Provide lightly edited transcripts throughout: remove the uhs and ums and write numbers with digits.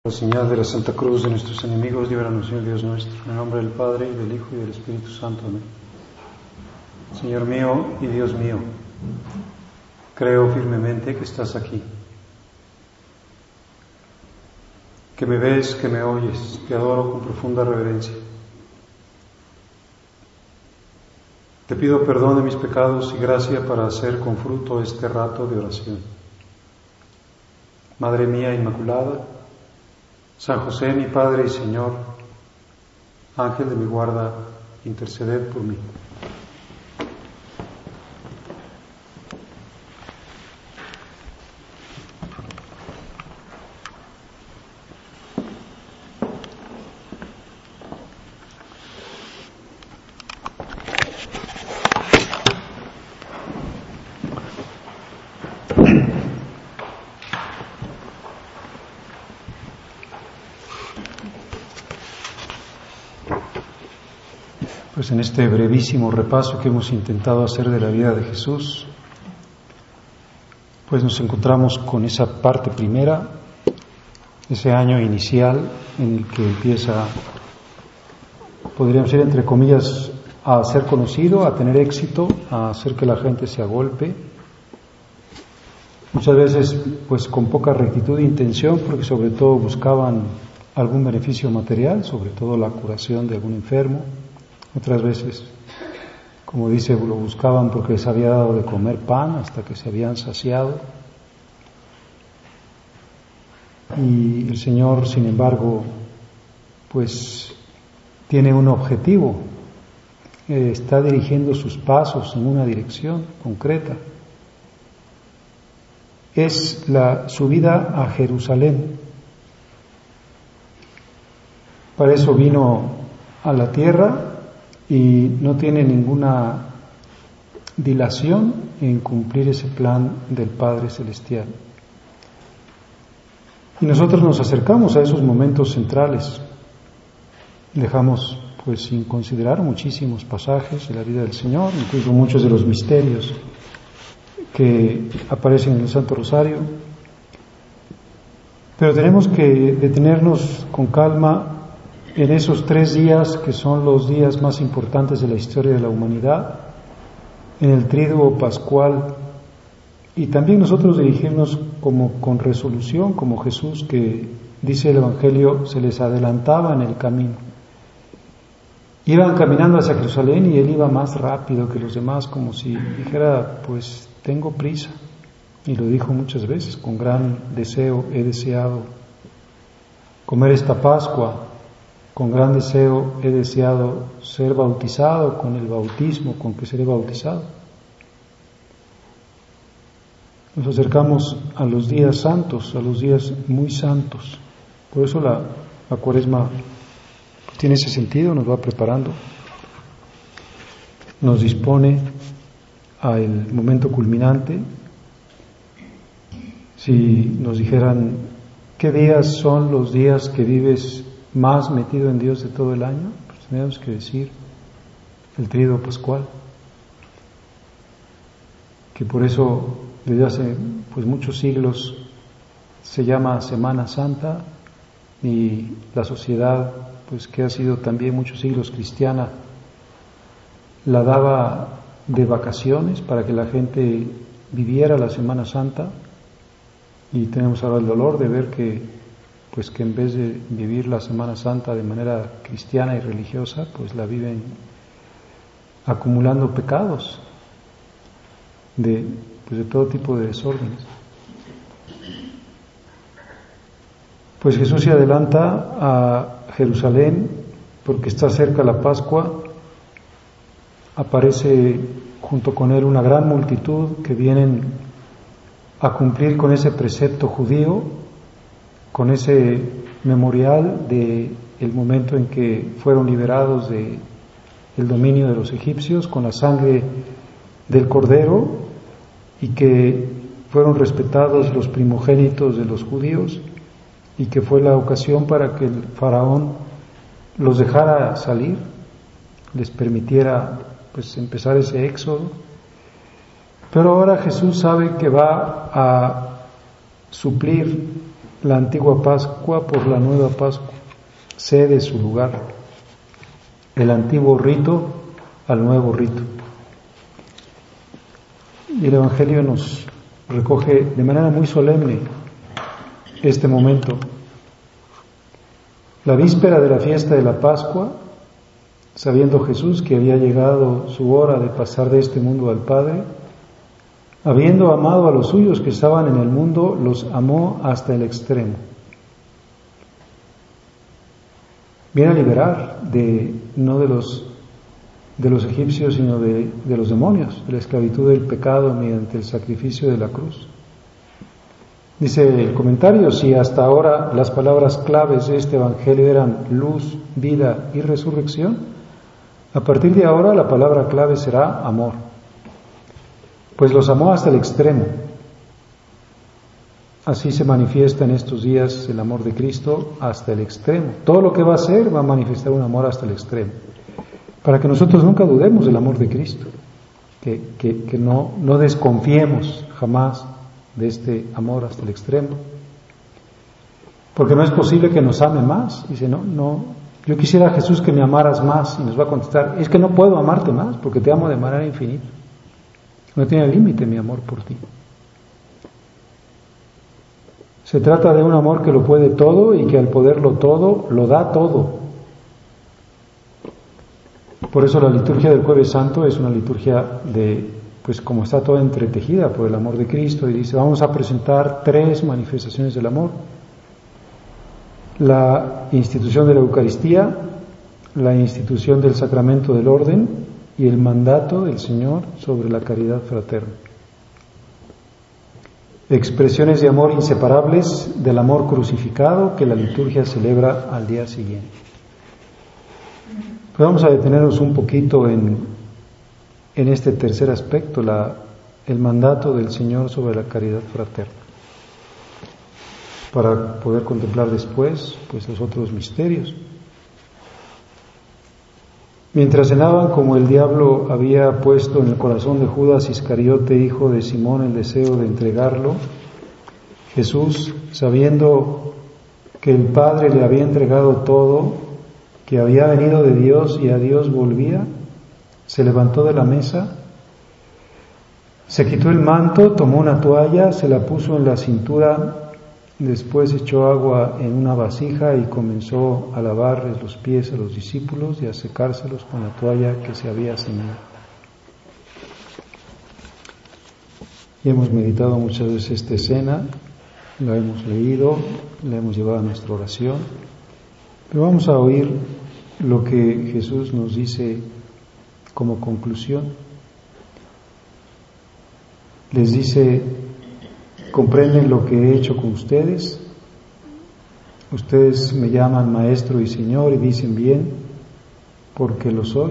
La señal de la Santa Cruz de nuestros enemigos, líbranos, Señor Dios nuestro, en el nombre del Padre, y del Hijo, y del Espíritu Santo. Amén. Señor mío y Dios mío, creo firmemente que estás aquí, que me ves, que me oyes, te adoro con profunda reverencia. Te pido perdón de mis pecados y gracia para hacer con fruto este rato de oración. Madre mía Inmaculada, San José, mi Padre y Señor, Ángel de mi guarda, interceded por mí. Pues en este brevísimo repaso que hemos intentado hacer de la vida de Jesús, pues nos encontramos con esa parte primera, ese año inicial en el que empieza, podríamos decir entre comillas, a ser conocido, a tener éxito, a hacer que la gente se agolpe, muchas veces pues con poca rectitud de intención, porque sobre todo buscaban algún beneficio material, sobre todo la curación de algún enfermo. Otras veces, como dice, lo buscaban porque les había dado de comer pan hasta que se habían saciado. Y el Señor, sin embargo, pues tiene un objetivo, está dirigiendo sus pasos en una dirección concreta. Es la subida a Jerusalén. Para eso vino a la tierra y no tiene ninguna dilación en cumplir ese plan del Padre Celestial. Y nosotros nos acercamos a esos momentos centrales. Dejamos pues sin considerar muchísimos pasajes de la vida del Señor, incluso muchos de los misterios que aparecen en el Santo Rosario. Pero tenemos que detenernos con calma en esos 3 días que son los días más importantes de la historia de la humanidad, en el Tríduo Pascual, y también nosotros dirigirnos como con resolución, como Jesús, que dice el Evangelio, se les adelantaba en el camino. Iban caminando hacia Jerusalén y él iba más rápido que los demás, como si dijera, pues tengo prisa, y lo dijo muchas veces, con gran deseo he deseado comer esta Pascua. Con gran deseo he deseado ser bautizado con el bautismo con que seré bautizado. Nos acercamos a los días santos, a los días muy santos. Por eso la Cuaresma tiene ese sentido, nos va preparando, nos dispone al momento culminante. Si nos dijeran, ¿qué días son los días que vives más metido en Dios de todo el año? Pues tenemos que decir el Tríduo Pascual, que por eso desde hace pues muchos siglos se llama Semana Santa, y la sociedad pues que ha sido también muchos siglos cristiana la daba de vacaciones para que la gente viviera la Semana Santa, y tenemos ahora el dolor de ver que en vez de vivir la Semana Santa de manera cristiana y religiosa, pues la viven acumulando pecados de todo tipo de desórdenes. Pues Jesús se adelanta a Jerusalén porque está cerca la Pascua. Aparece junto con él una gran multitud que vienen a cumplir con ese precepto judío, con ese memorial de el momento en que fueron liberados de el dominio de los egipcios con la sangre del Cordero, y que fueron respetados los primogénitos de los judíos, y que fue la ocasión para que el faraón los dejara salir, les permitiera pues empezar ese éxodo. Pero ahora Jesús sabe que va a suplir la antigua Pascua por la nueva Pascua, cede su lugar, el antiguo rito al nuevo rito. Y el Evangelio nos recoge de manera muy solemne este momento. La víspera de la fiesta de la Pascua, sabiendo Jesús que había llegado su hora de pasar de este mundo al Padre, habiendo amado a los suyos que estaban en el mundo, los amó hasta el extremo. Viene a liberar no de los egipcios, sino de los demonios, de la esclavitud del pecado mediante el sacrificio de la cruz. Dice el comentario, si hasta ahora las palabras claves de este Evangelio eran luz, vida y resurrección, a partir de ahora la palabra clave será amor. Pues los amó hasta el extremo. Así se manifiesta en estos días el amor de Cristo hasta el extremo. Todo lo que va a hacer va a manifestar un amor hasta el extremo. Para que nosotros nunca dudemos del amor de Cristo, que no desconfiemos jamás de este amor hasta el extremo, porque no es posible que nos ame más. Dice, no, yo quisiera, Jesús, que me amaras más, y nos va a contestar, es que no puedo amarte más, porque te amo de manera infinita, no tiene límite mi amor por ti. Se trata de un amor que lo puede todo y que al poderlo todo, lo da todo. Por eso la liturgia del Jueves Santo es una liturgia pues como está toda entretejida por el amor de Cristo, y dice, vamos a presentar 3 manifestaciones del amor: la institución de la Eucaristía, la institución del sacramento del orden y el mandato del Señor sobre la caridad fraterna. Expresiones de amor inseparables del amor crucificado que la liturgia celebra al día siguiente. Pues vamos a detenernos un poquito en este tercer aspecto, el mandato del Señor sobre la caridad fraterna, para poder contemplar después pues los otros misterios. Mientras cenaban, como el diablo había puesto en el corazón de Judas Iscariote, hijo de Simón, el deseo de entregarlo, Jesús, sabiendo que el Padre le había entregado todo, que había venido de Dios y a Dios volvía, se levantó de la mesa, se quitó el manto, tomó una toalla, se la puso en la cintura, después echó agua en una vasija y comenzó a lavarles los pies a los discípulos y a secárselos con la toalla que se había ceñido. Y hemos meditado muchas veces esta escena, la hemos leído, la hemos llevado a nuestra oración, pero vamos a oír lo que Jesús nos dice como conclusión. Les dice, ¿comprenden lo que he hecho con ustedes? Ustedes me llaman Maestro y Señor y dicen bien, porque lo soy.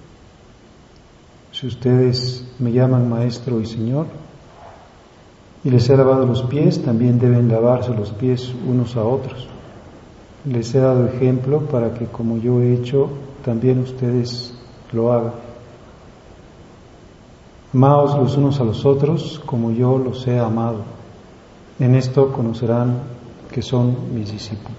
Si ustedes me llaman Maestro y Señor y les he lavado los pies, también deben lavarse los pies unos a otros. Les he dado ejemplo para que como yo he hecho, también ustedes lo hagan. Amaos los unos a los otros como yo los he amado. En esto conocerán que son mis discípulos.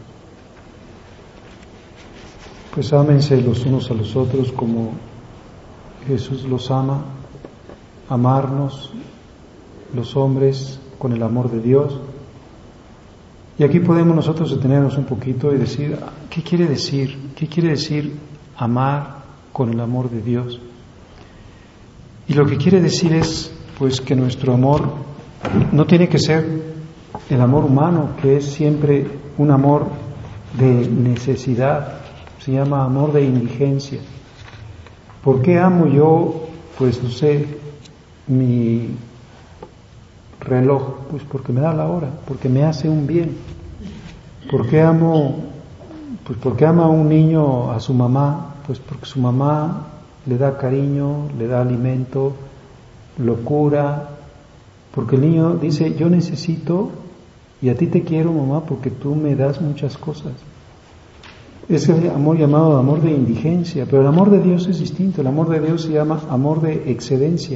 Pues ámense los unos a los otros como Jesús los ama. Amarnos los hombres con el amor de Dios. Y aquí podemos nosotros detenernos un poquito y decir, ¿qué quiere decir? ¿Qué quiere decir amar con el amor de Dios? Y lo que quiere decir es, pues, que nuestro amor no tiene que ser el amor humano, que es siempre un amor de necesidad, se llama amor de indigencia. ¿Por qué amo yo, pues, no sé, mi reloj? Pues porque me da la hora, porque me hace un bien. ¿Por qué amo? Pues porque ama a un niño a su mamá, pues porque su mamá le da cariño, le da alimento, lo cura, porque el niño dice, yo necesito y a ti te quiero, mamá, porque tú me das muchas cosas. Es el amor llamado amor de indigencia, pero el amor de Dios es distinto. El amor de Dios se llama amor de excedencia.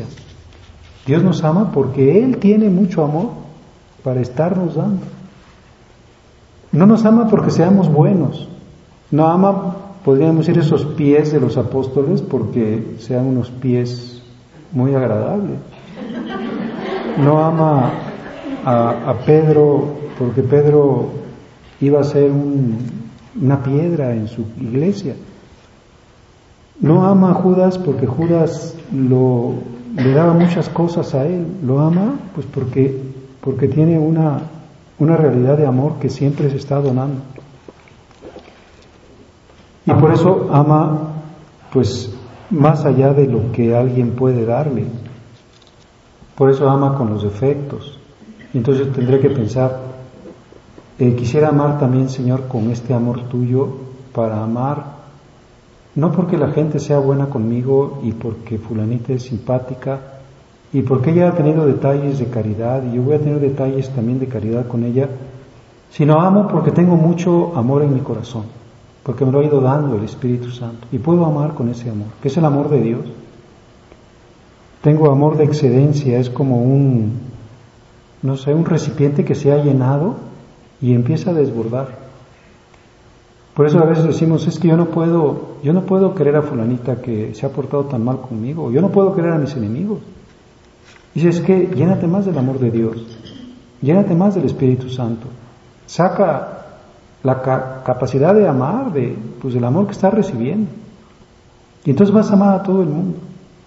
Dios nos ama porque Él tiene mucho amor para estarnos dando. No nos ama porque seamos buenos. No ama, podríamos decir, esos pies de los apóstoles porque sean unos pies muy agradables. No ama a Pedro porque Pedro iba a ser una piedra en su iglesia. No ama a Judas porque Judas le daba muchas cosas a él. Lo ama pues porque tiene una realidad de amor que siempre se está donando. Y por eso ama pues más allá de lo que alguien puede darle. Por eso ama con los defectos. Y entonces tendré que pensar, quisiera amar también, Señor, con este amor tuyo, para amar, no porque la gente sea buena conmigo y porque fulanita es simpática y porque ella ha tenido detalles de caridad y yo voy a tener detalles también de caridad con ella, sino amo porque tengo mucho amor en mi corazón, porque me lo ha ido dando el Espíritu Santo y puedo amar con ese amor, que es el amor de Dios. Tengo amor de excedencia, es como un recipiente que se ha llenado y empieza a desbordar. Por eso a veces decimos, es que yo no puedo querer a fulanita que se ha portado tan mal conmigo, yo no puedo querer a mis enemigos. Dice, es que llénate más del amor de Dios, llénate más del Espíritu Santo, saca la capacidad de amar, del amor que estás recibiendo, y entonces vas a amar a todo el mundo.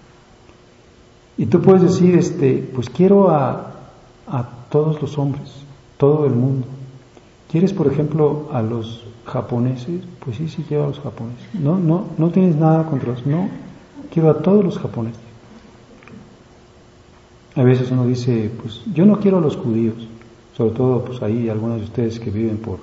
Y tú puedes decir, pues quiero a todos los hombres, todo el mundo. ¿Quieres, por ejemplo, a los japoneses? Pues sí quiero a los japoneses. No tienes nada contra los, no, quiero a todos los japoneses. A veces uno dice, pues yo no quiero a los judíos, sobre todo pues ahí algunos de ustedes que viven por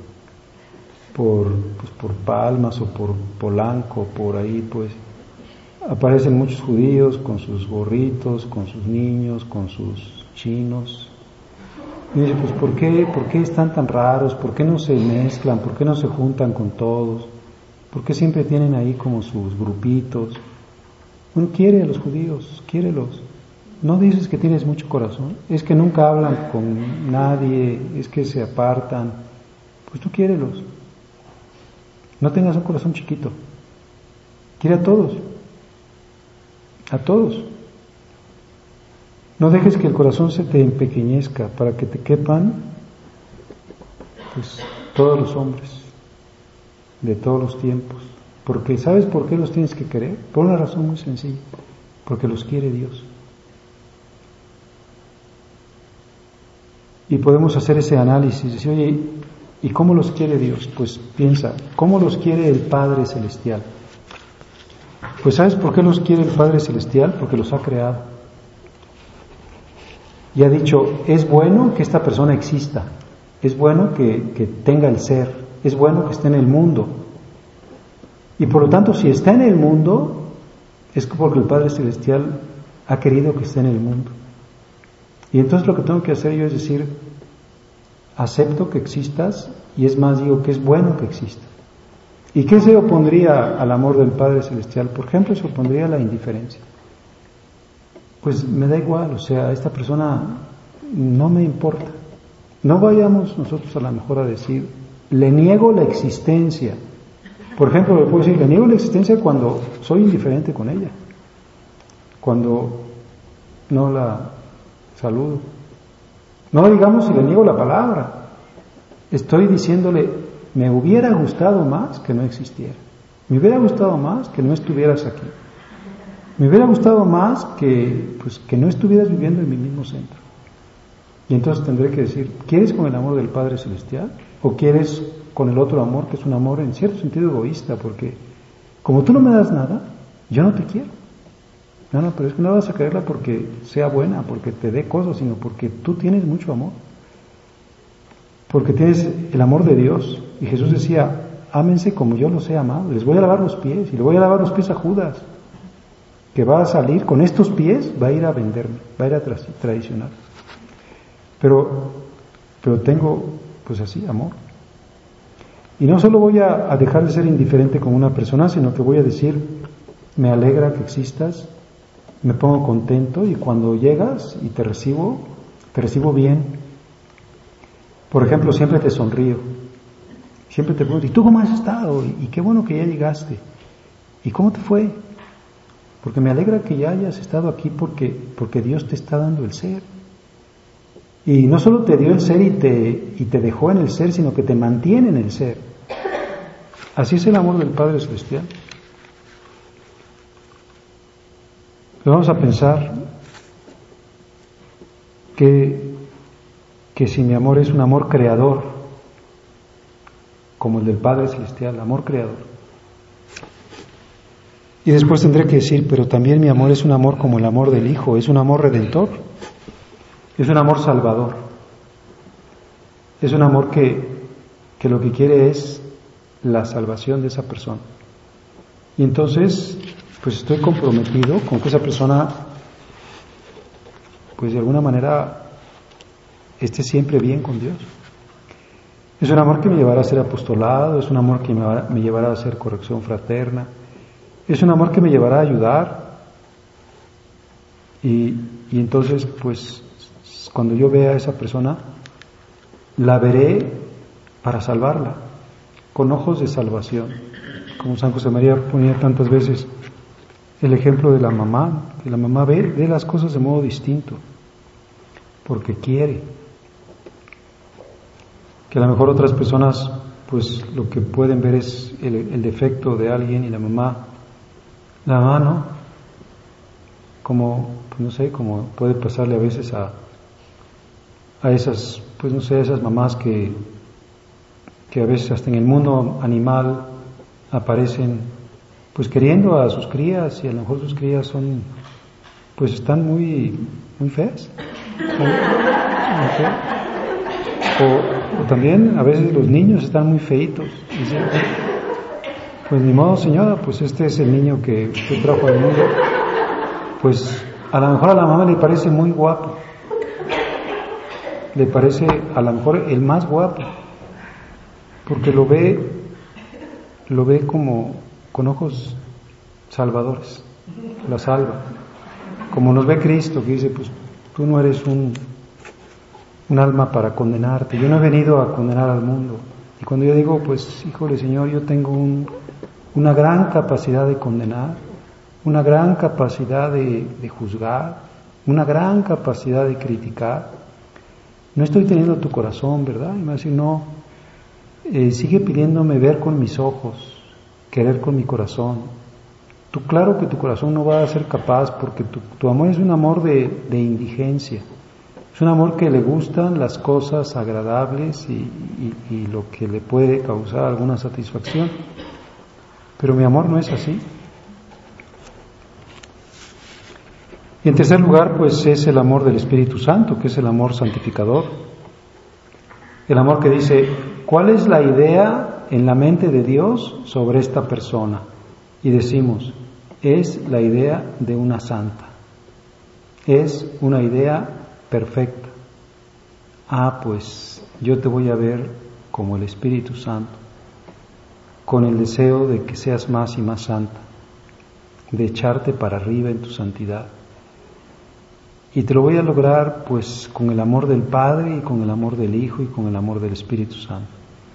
Palmas o por Polanco, por ahí pues aparecen muchos judíos con sus gorritos, con sus niños, con sus chinos. Y dice, pues ¿por qué están tan raros? ¿Por qué no se mezclan? ¿Por qué no se juntan con todos? ¿Por qué siempre tienen ahí como sus grupitos? Uno quiere a los judíos, quiérelos. No dices que tienes mucho corazón, es que nunca hablan con nadie, es que se apartan. Pues tú quiérelos. No tengas un corazón chiquito. Quiere a todos. A todos. No dejes que el corazón se te empequeñezca para que te quepan pues todos los hombres de todos los tiempos. Porque ¿sabes por qué los tienes que querer? Por una razón muy sencilla. Porque los quiere Dios. Y podemos hacer ese análisis, decir, oye, ¿y cómo los quiere Dios? Pues piensa, ¿cómo los quiere el Padre Celestial? Pues ¿sabes por qué los quiere el Padre Celestial? Porque los ha creado. Y ha dicho, es bueno que esta persona exista, es bueno que tenga el ser, es bueno que esté en el mundo. Y por lo tanto, si está en el mundo, es porque el Padre Celestial ha querido que esté en el mundo. Y entonces lo que tengo que hacer yo es decir, acepto que existas y es más, digo que es bueno que exista. ¿Y qué se opondría al amor del Padre Celestial? Por ejemplo, se opondría a la indiferencia. Pues me da igual, o sea, esta persona no me importa. No vayamos nosotros a lo mejor a decir, le niego la existencia. Por ejemplo, le puedo decir, le niego la existencia cuando soy indiferente con ella, cuando no la saludo. No digamos si le niego la palabra. Estoy diciéndole, me hubiera gustado más que no existiera. Me hubiera gustado más que no estuvieras aquí. Me hubiera gustado más que no estuvieras viviendo en mi mismo centro. Y entonces tendré que decir, ¿quieres con el amor del Padre Celestial? ¿O quieres con el otro amor, que es un amor en cierto sentido egoísta? Porque como tú no me das nada, yo no te quiero. No, pero es que no vas a quererla porque sea buena, porque te dé cosas, sino porque tú tienes mucho amor. Porque tienes el amor de Dios. Y Jesús decía, ámense como yo los he amado. Les voy a lavar los pies, y le voy a lavar los pies a Judas, que va a salir con estos pies, va a ir a venderme, va a ir a traicionar. Pero tengo, pues así, amor. Y no solo voy a dejar de ser indiferente con una persona, sino que voy a decir, me alegra que existas, me pongo contento, y cuando llegas y te recibo bien. Por ejemplo, siempre te sonrío. Siempre te pregunto, ¿y tú cómo has estado? Y qué bueno que ya llegaste. ¿Y cómo te fue? Porque me alegra que ya hayas estado aquí porque Dios te está dando el ser. Y no solo te dio el ser y te dejó en el ser, sino que te mantiene en el ser. Así es el amor del Padre Celestial. Vamos a pensar que si mi amor es un amor creador, como el del Padre Celestial, amor creador. Y después tendré que decir, pero también mi amor es un amor como el amor del Hijo, es un amor redentor, es un amor salvador, es un amor que lo que quiere es la salvación de esa persona. Y entonces, pues estoy comprometido con que esa persona, pues de alguna manera, esté siempre bien con Dios. Es un amor que me llevará a ser apostolado, es un amor que me llevará a hacer corrección fraterna, es un amor que me llevará a ayudar. Y entonces, pues, cuando yo vea a esa persona, la veré para salvarla, con ojos de salvación. Como San José María ponía tantas veces el ejemplo de la mamá, que la mamá ve las cosas de modo distinto, porque quiere. Que a lo mejor otras personas, pues lo que pueden ver es el defecto de alguien, y la mamá no, como, pues no sé, como puede pasarle a veces a esas, pues no sé, a esas mamás que a veces hasta en el mundo animal aparecen, pues queriendo a sus crías, y a lo mejor sus crías son, pues están muy feas. O también a veces los niños están muy feitos. Dicen, pues ni modo, señora, pues este es el niño que usted trajo al mundo. Pues a lo mejor a la mamá le parece muy guapo, le parece a lo mejor el más guapo, porque lo ve como con ojos salvadores, la salva, como nos ve Cristo, que dice, pues tú no eres un alma para condenarte, yo no he venido a condenar al mundo. Y cuando yo digo, pues híjole Señor, yo tengo una gran capacidad de condenar, una gran capacidad de juzgar, una gran capacidad de criticar, no estoy teniendo tu corazón, ¿verdad? Y me va a decir, no, sigue pidiéndome ver con mis ojos, querer con mi corazón. Tú, claro que tu corazón no va a ser capaz, porque tu amor es un amor de indigencia. Es un amor que le gustan las cosas agradables y lo que le puede causar alguna satisfacción. Pero mi amor no es así. Y en tercer lugar, pues es el amor del Espíritu Santo, que es el amor santificador. El amor que dice, ¿cuál es la idea en la mente de Dios sobre esta persona? Y decimos, es la idea de una santa. Es una idea perfecta. Pues yo te voy a ver como el Espíritu Santo, con el deseo de que seas más y más santa, de echarte para arriba en tu santidad. Y te lo voy a lograr pues con el amor del Padre y con el amor del Hijo y con el amor del Espíritu Santo.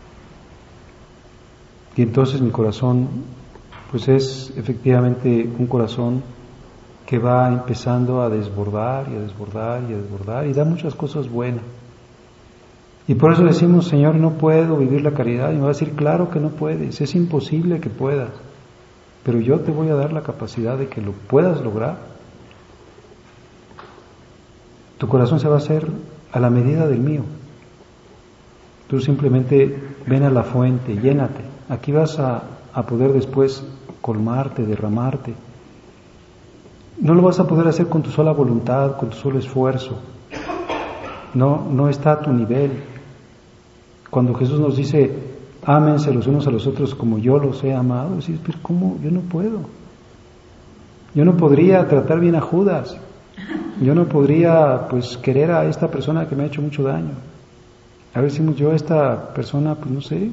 Y entonces mi corazón pues es efectivamente un corazón que va empezando a desbordar y a desbordar y a desbordar, y da muchas cosas buenas. Y por eso decimos, Señor, no puedo vivir la caridad. Y me va a decir, claro que no puedes, es imposible que puedas, pero yo te voy a dar la capacidad de que lo puedas lograr. Tu corazón se va a hacer a la medida del mío. Tú simplemente ven a la fuente, llénate. Aquí vas a poder después colmarte, derramarte. No lo vas a poder hacer con tu sola voluntad, con tu solo esfuerzo. No está a tu nivel. Cuando Jesús nos dice, ámense los unos a los otros como yo los he amado, decís, pero ¿cómo? Yo no puedo. Yo no podría tratar bien a Judas. Yo no podría, pues, querer a esta persona que me ha hecho mucho daño. A ver si yo a esta persona, pues, no sé,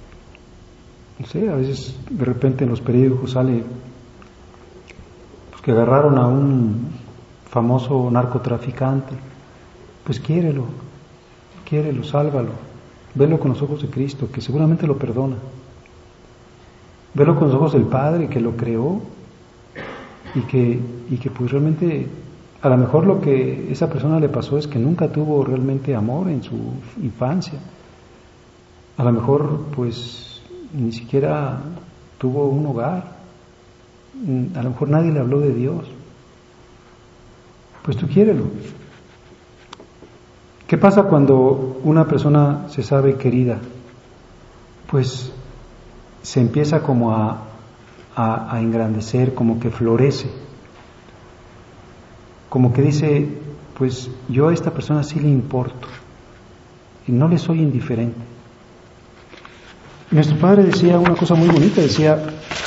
a veces de repente en los periódicos sale pues, que agarraron a un famoso narcotraficante. Pues quiérelo, sálvalo. velo con los ojos de Cristo, que seguramente lo perdona. Velo con los ojos del Padre, que lo creó y que pues realmente, a lo mejor lo que esa persona le pasó es que nunca tuvo realmente amor en su infancia. A lo mejor pues ni siquiera tuvo un hogar. A lo mejor nadie le habló de Dios. Pues tú quiérelo. ¿Qué pasa cuando una persona se sabe querida? Pues se empieza como a engrandecer, como que florece, como que dice, pues yo a esta persona sí le importo y no le soy indiferente. Nuestro padre decía una cosa muy bonita, decía,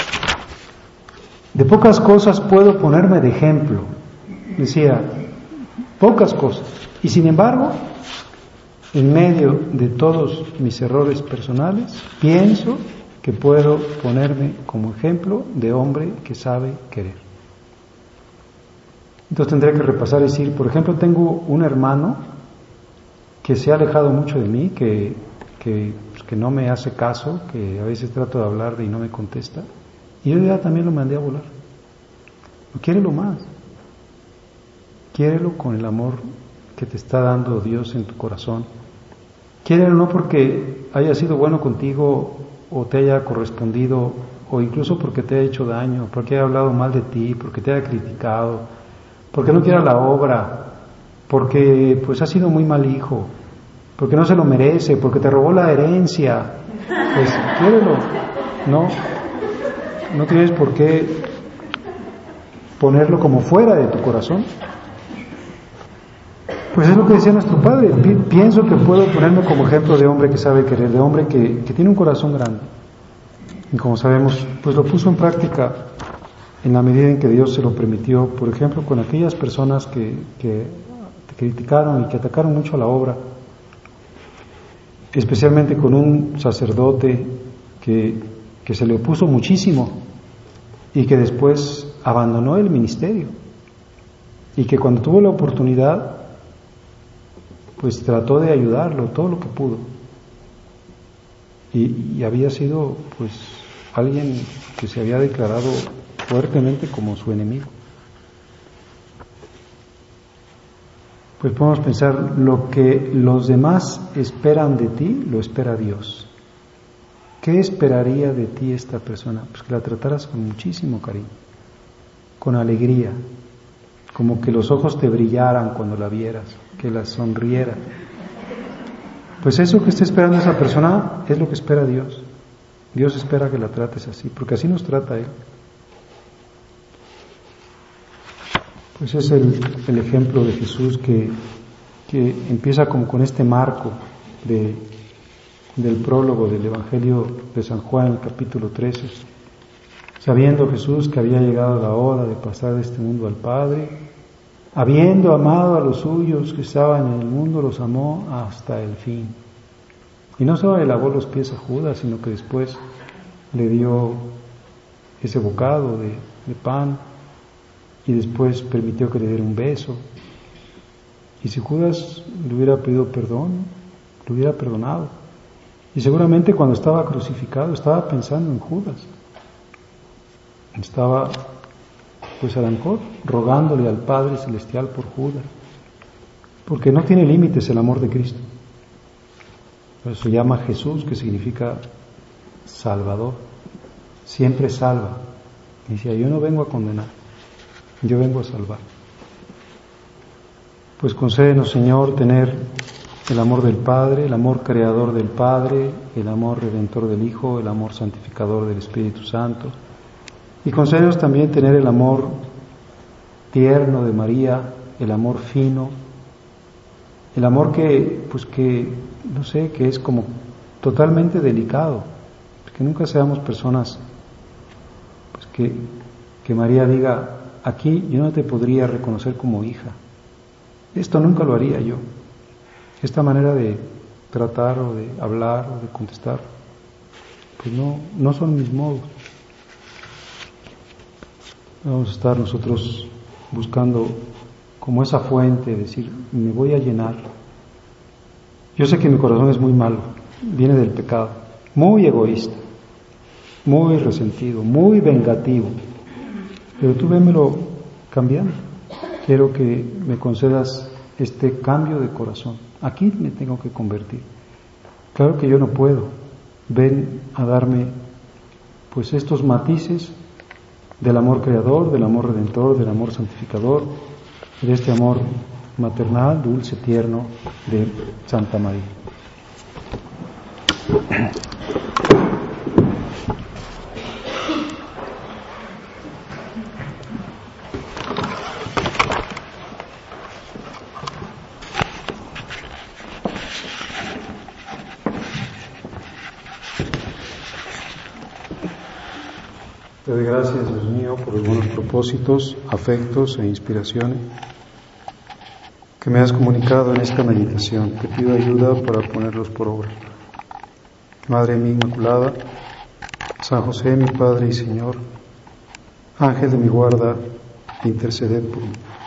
de pocas cosas puedo ponerme de ejemplo, decía, pocas cosas, y sin embargo, en medio de todos mis errores personales, pienso que puedo ponerme como ejemplo de hombre que sabe querer. Entonces tendré que repasar y decir, por ejemplo, tengo un hermano que se ha alejado mucho de mí, que no me hace caso, que a veces trato de hablarle y no me contesta, y yo ya también lo mandé a volar. Quiérelo más. Quiérelo con el amor que te está dando Dios en tu corazón. Quiérelo no porque haya sido bueno contigo o te haya correspondido, o incluso porque te haya hecho daño, porque haya hablado mal de ti, porque te haya criticado, porque no quiera la obra, porque pues ha sido muy mal hijo, porque no se lo merece, porque te robó la herencia. Pues quiérelo. No tienes por qué ponerlo como fuera de tu corazón. Pues es lo que decía nuestro padre, pienso que puedo ponerme como ejemplo de hombre que sabe querer, de hombre que tiene un corazón grande. Y como sabemos, pues lo puso en práctica en la medida en que Dios se lo permitió, por ejemplo, con aquellas personas que te criticaron y que atacaron mucho a la obra, especialmente con un sacerdote que se le opuso muchísimo y que después abandonó el ministerio y que cuando tuvo la oportunidad pues trató de ayudarlo todo lo que pudo y había sido pues alguien que se había declarado fuertemente como su enemigo. Pues podemos pensar, lo que los demás esperan de ti, lo espera Dios. ¿Qué esperaría de ti esta persona? Pues que la trataras con muchísimo cariño, con alegría, como que los ojos te brillaran cuando la vieras, que la sonriera. Pues eso que está esperando esa persona es lo que espera Dios. Dios espera que la trates así, porque así nos trata Él. Pues es el ejemplo de Jesús que empieza como con este marco del prólogo del Evangelio de San Juan, en el capítulo 13. Sabiendo Jesús que había llegado la hora de pasar de este mundo al Padre, habiendo amado a los suyos que estaban en el mundo, los amó hasta el fin. Y no solo le lavó los pies a Judas, sino que después le dio ese bocado de pan y después permitió que le diera un beso. Y si Judas le hubiera pedido perdón, le hubiera perdonado. Y seguramente cuando estaba crucificado estaba pensando en Judas. Estaba, pues a lo mejor, rogándole al Padre Celestial por Judas. Porque no tiene límites el amor de Cristo. Por eso se llama Jesús, que significa Salvador. Siempre salva. Y decía, yo no vengo a condenar, yo vengo a salvar. Pues concédenos, Señor, tener el amor del Padre, el amor creador del Padre, el amor redentor del Hijo, el amor santificador del Espíritu Santo. Y concédenos también tener el amor tierno de María, el amor fino, el amor que es como totalmente delicado, que nunca seamos personas pues que María diga, aquí yo no te podría reconocer como hija. Esto nunca lo haría yo. Esta manera de tratar o de hablar o de contestar, pues no son mis modos. Vamos a estar nosotros buscando como esa fuente, decir, me voy a llenar. Yo sé que mi corazón es muy malo, viene del pecado, muy egoísta, muy resentido, muy vengativo. Pero tú vémelo cambiando. Quiero que me concedas este cambio de corazón. Aquí me tengo que convertir. Claro que yo no puedo. Ven a darme pues estos matices del amor creador, del amor redentor, del amor santificador, de este amor maternal, dulce, tierno de Santa María. Te doy gracias, Dios mío, por los buenos propósitos, afectos e inspiraciones que me has comunicado en esta meditación. Te pido ayuda para ponerlos por obra. Madre mía Inmaculada, San José, mi Padre y Señor, Ángel de mi guarda, interceded por mí.